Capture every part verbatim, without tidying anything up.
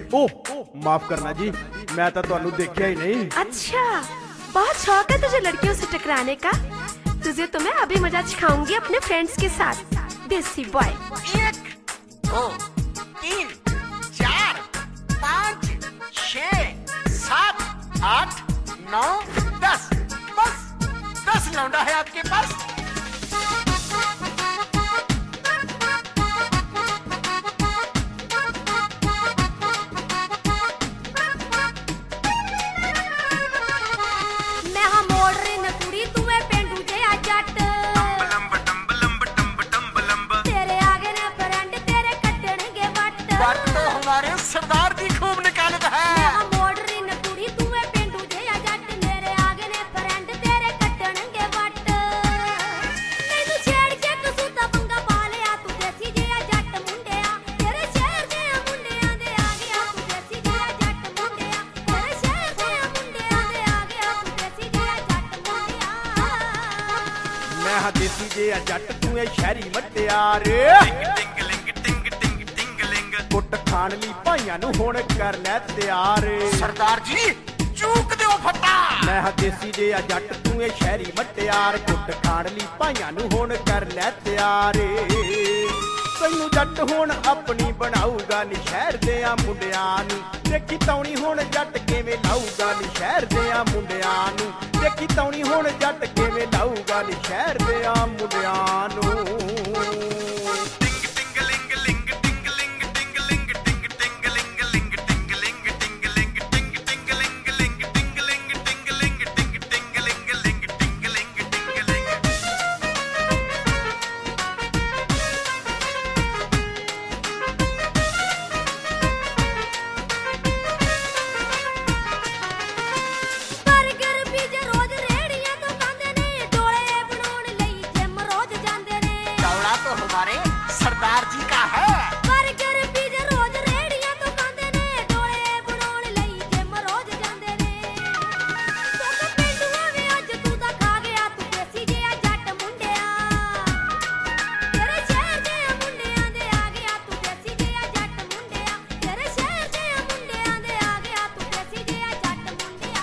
ओ माफ करना जी, मैं तो तुहानू देखिया ही नहीं। अच्छा, बहुत शौक है तुझे लड़कियों से टकराने का। तुझे तो मैं अभी मजा सिखाऊंगी अपने फ्रेंड्स के साथ। देसी बॉय। एक, दो, तीन, चार, पाँच, छः, सात, आठ, नौ, दस। बस दस लौंडा है आपके पास। सरदार जी खूब निकालत है। मैं देसी जे जट तू है शहरी मटियार। कुट खान ली भाइयां नू हुण कर लै तैयार। सरदार जी चूक दिओ फटा। मैं देसी जे जट तू है शहरी मटियार। कुट खान ली भाइयां नू हुण कर लै तैयार। तैनू जट हुण अपनी बनाऊगा नी शहर देआं मुंडियां नू। देखी तौणी हुण जट किवें लाऊगा नी शहर देआं मुंडियां नू। देखी तौणी हुण जट किवें लाऊगा नी शहर देआं मुंडियां नू। सरदार जी का है। बर्गर पिज़्ज़ा रोज रेड़ियां तो खांदे ने। डोले बनाउण लई जिम रोज जांदे ने। तू तो पिंडूआ वे अज तू तां खा गया। तू देसी जिहा जट मुंडिया। तेरे शहर दे मुंडियां दे आ गया। तू देसी जिहा जट मुंडिया। तेरे शहर दे मुंडियां दे आ गया। तू देसी जिहा जट मुंडिया।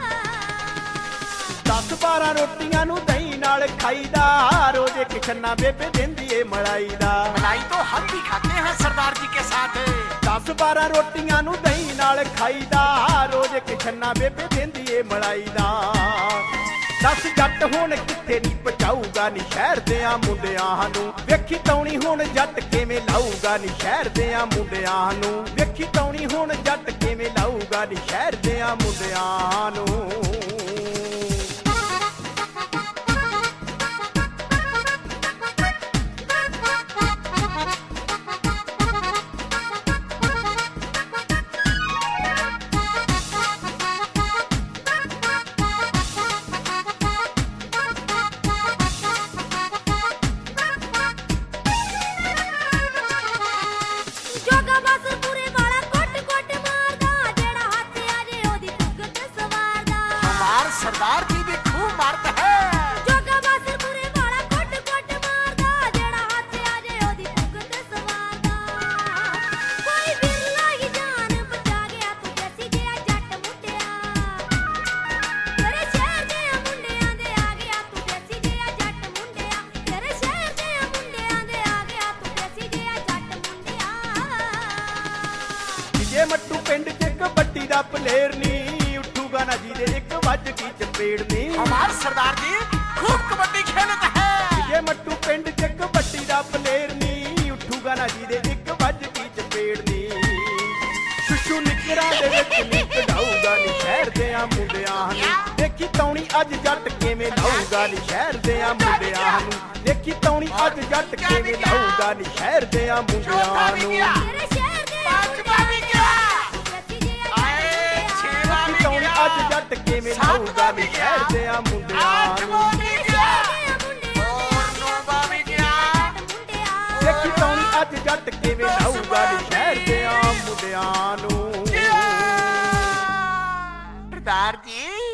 दस बारह रोटियां नू दही नाल खाईदा। रोज एक छन्ना बेबे देंदी ए मलाई दा। मलाई तो हम भी खाते हैं सरदार जी के साथ। दस बारह रोटियां नू दही नाल खाईदा। रोज एक छन्ना बेबे देंदी ए मलाई दा। दस जट हुण किथे नी पहुंचाऊगा नी शहर देआं मुंडियां नू। वेखी तौणी हुण जट किवें लाऊगा नी शहर देआं मुंडियां नू। वेखी तौणी हुण जट किवें लाऊगा नी शहर देआं मुंडियां नू। सरदार जी भी खूब मारता है। जोगा बासर पूरे वाला कोट कोट मारदा। जेड़ा हाथ आ जाए ओदी भुग ते सवारदा। कोई बिरला ही जान बचा गया। तू देसी जिहा जट मुंडिया। तेरे शहर दे मुंडियां दे आ गया। तू देसी जिहा जट मुंडिया। तेरे शहर दे मुंडियां दे आ गया। तू देसी जिहा जट मुंडिया। जे मट्टू पिंड च कबड्डी दा प्लेयर नी। उठूगा ना जी दे एक वज की चपेड़ नी। हमारे सरदार जी खूब कबड्डी खेलते हैं। जे मट्टू पिंड च कबड्डी दा प्लेयर नी। उठूगा ना जी दे एक वज की चपेड़ नी। शुशु निकरां दे विच नी कढाऊगा नी शहर देआं मुंडियां नू। देखी तौणी अज जट किवें लाऊगा नी शहर देआं मुंडियां नू। देखी तौणी अज जट किवें लाऊगा नी शहर देआं मुंडियां नू। अज जट किवें लाऊगा नी शहर देआं मुंडियां नू। देखी तौणी अज जट किवें लाऊगा नी शहर देआं मुंडियां नू। सरदार जी